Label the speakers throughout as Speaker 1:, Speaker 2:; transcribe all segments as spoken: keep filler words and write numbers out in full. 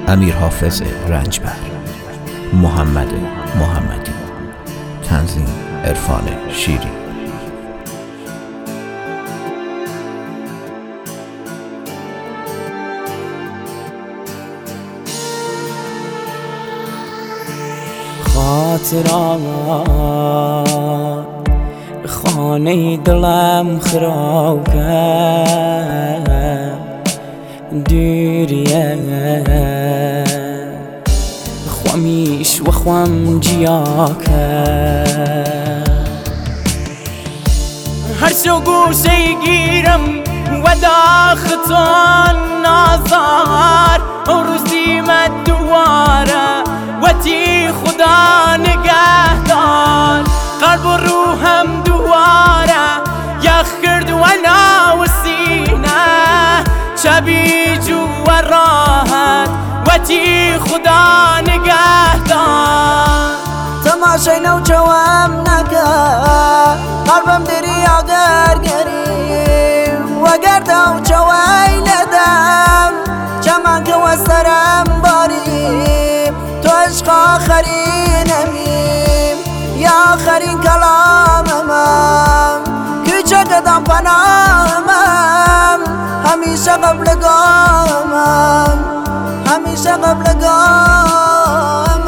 Speaker 1: امیر حافظ رنجبر، محمد محمدی، تنظیم عرفان شیری.
Speaker 2: خاطرات خانه دلم خراب کرد، دوریه خوامیش و خوام جیا کرد. هر شو گوشه گیرم و داختان نازار، روز دیمت دواره و تی خدا نگهدار. قلب و روحم دواره یخ کرد و ناو سینه، شبی جو و راحت و تی خدا نگهدار.
Speaker 3: تماشای نو جوام نکرد، قلبم دریا گرگریم و گردم جوای ندم، چمان که و سرم باریم تو عشق آخرینمیم یا آخرین کلامم، کوچه قدم پناهمم همیشه قبل گامم، همیشه قبل گامم.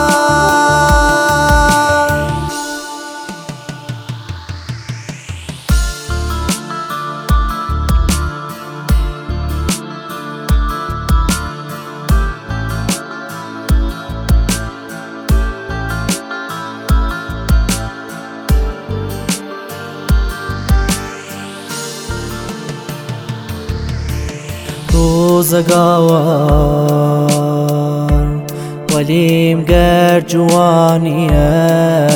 Speaker 2: روزگار ولیم گر جوانیه،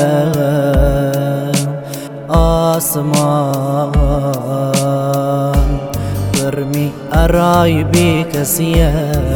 Speaker 2: آسمان گرمی ارای بی کسیه.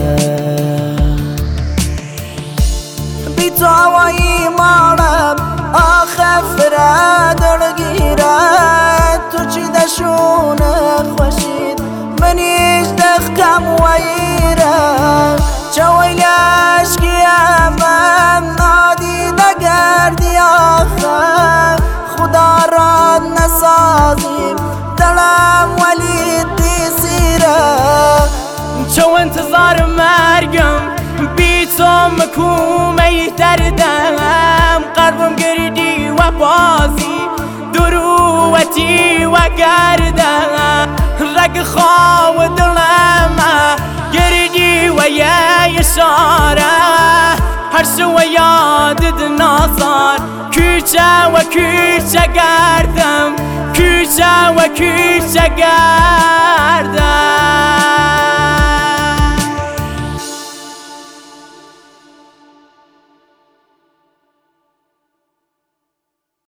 Speaker 3: بی تو هوایی مارم آخه فرادر گیرد، تو چی دشونه خوشید منیش دخکم ویره، چویل عشقیم من نادیده گردی آخه، خدا را نسازیم دلم ولی دیسیره.
Speaker 2: چو انتظار مرگم بی تو مکومه دردم، قلبم گردی و بازی دروتی و گردم، رگ خواه دلم گردی و یه اشاره، هر شو یادت نازار کوچه و کوچه گردم، کوچه و کوچه گردم.